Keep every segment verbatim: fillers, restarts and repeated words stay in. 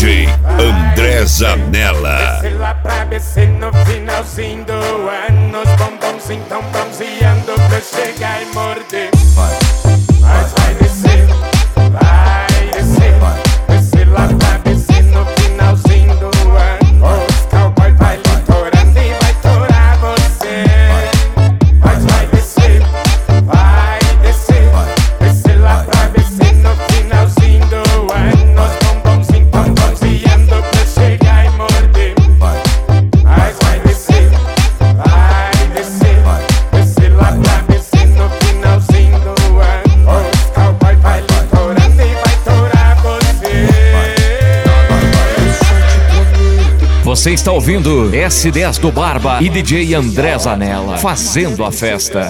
J André Zanella. Desce lá pra B C no finalzinho do ano, os bombonzinhos tão bronzeando pra chegar e morder. Mas vai descer, vai descer, desce lá pra B C no finalzinho do ano, os cowboy vai litorando e vai torar você. Mas vai descer, vai descer, desce lá pra B C no finalzinho do ano, os bombonzinhos tão bronzeando pra chegar e morder. Mas vai descer, vai descer, desce lá pra B C no finalzinho do ano, os cowboy vai litorando e vai torar você. Você está ouvindo S dez do Barba e D J André Zanella fazendo a festa.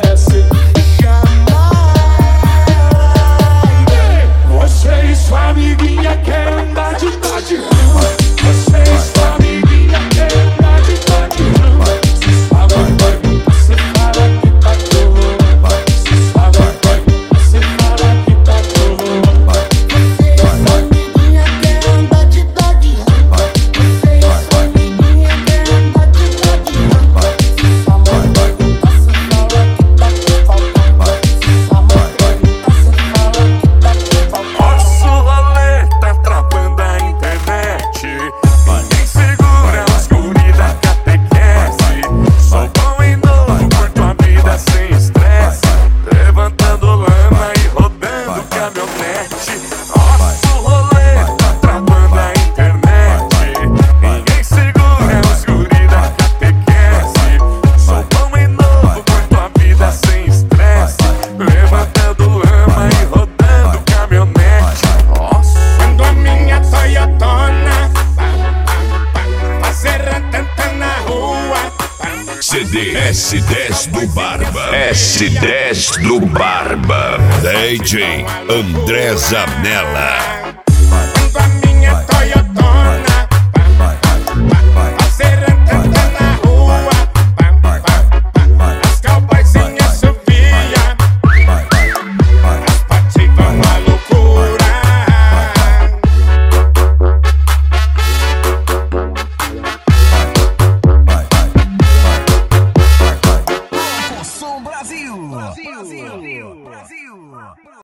Você e sua amiguinha quer andar de Dodge Ram. Você e sua amiguinha quer andar de Dodge Ram. Se sua mãe pergunta, você fala que tá doido. Se sua mãe pergunta, você fala que tá doido. Você e sua amiguinha quer andar de Dodge Ram. Você e sua amiguinha quer andar de Dodge Ram. Se sua mãe pergunta, você fala que tá com faltão. Se sua mãe pergunta, você fala que tá com faltão. Nosso rolê tá travando a internet. Ninguém segura os guri da catequese. Sou bom e novo, curto a vida sem estresse, levantando lama e rodando caminhonete. Nosso rolê tá travando a internet. Ninguém segura os guri da catequese. Sou bom e novo, curto a vida sem estresse, levantando lama e rodando caminhonete. Quando a minha Toyotona fazer tanta na rua, C D S dez do Barba. S dez do Barba. D J André Zanella.